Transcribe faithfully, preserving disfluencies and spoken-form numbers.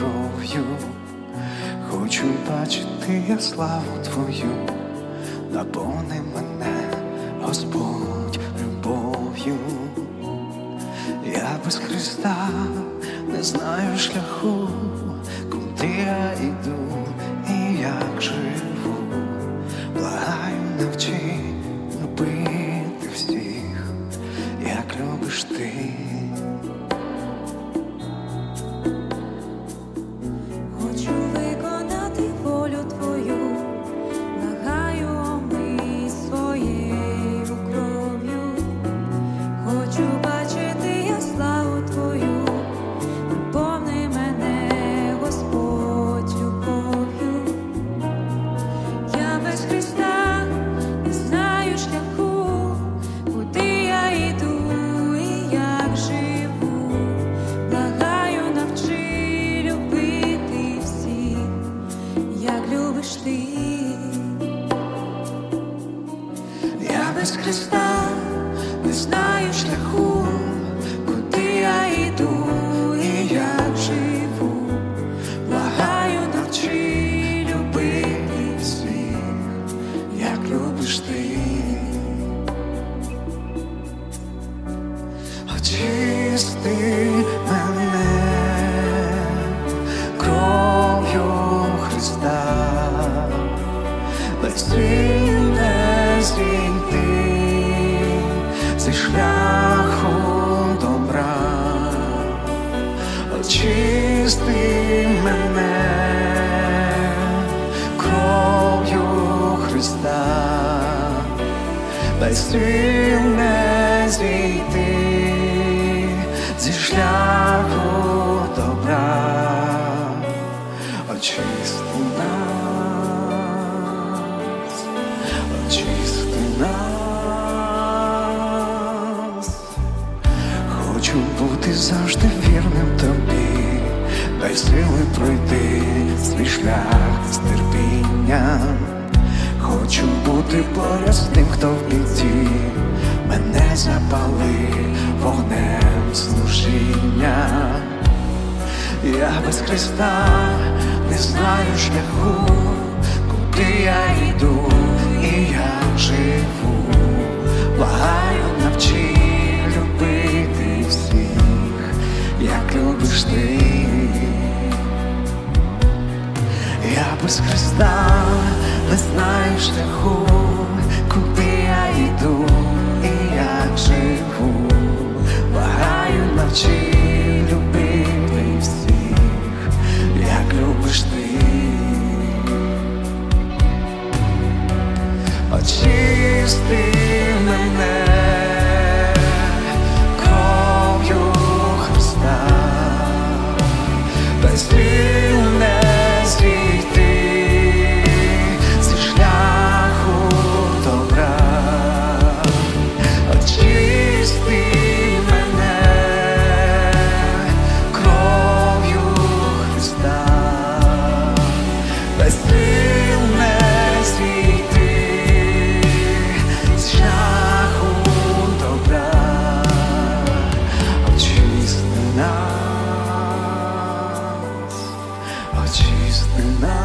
кров'ю. Хочу бачити я славу Твою, наповни мене, Господь, любов'ю. Я без Христа не знаю шляху, куди я йду і як живу. Благаю, навчи любити всіх, як любиш ти. Хочу виконати волю Твою, благаю, омий своєю кров'ю. Хочу бачити я славу Твою, наповни мене, Господь, любов'ю. Я без Христа не знаю шляху, куди я йду і як живу. Благаю, навчи любити всіх, як любиш ти. Я без Христа не знаю шляху, куди я йду і як живу. Благаю, навчи любити всіх, як любиш ти. Очисти мене кров'ю Христа, дай сил не зійти зі шляху добра. Очисти мене кров'ю Христа, дай сил не зійти зі шляху добра. Очисти нас, очисти нас. Хочу бути завжди вірним Тобі, дай сили пройти свій шлях з терпінням. Хочу бути поряд з тим, хто в біді, мене запали вогнем служіння. Я без Христа не знаю шляху, куди я йду і як живу. Благаю, навчи любити всіх, як любиш ти. Я без Христа не знаю шляху, куди я йду і як живу. Благаю, навчи любити всіх, як любиш ти. Очисти мене кров'ю Христа, дай сил не зійти зі шляху добра. Очисти мене кров'ю Христа, дай сил не зійти з шляху добра. Очисти нас, очисти нас.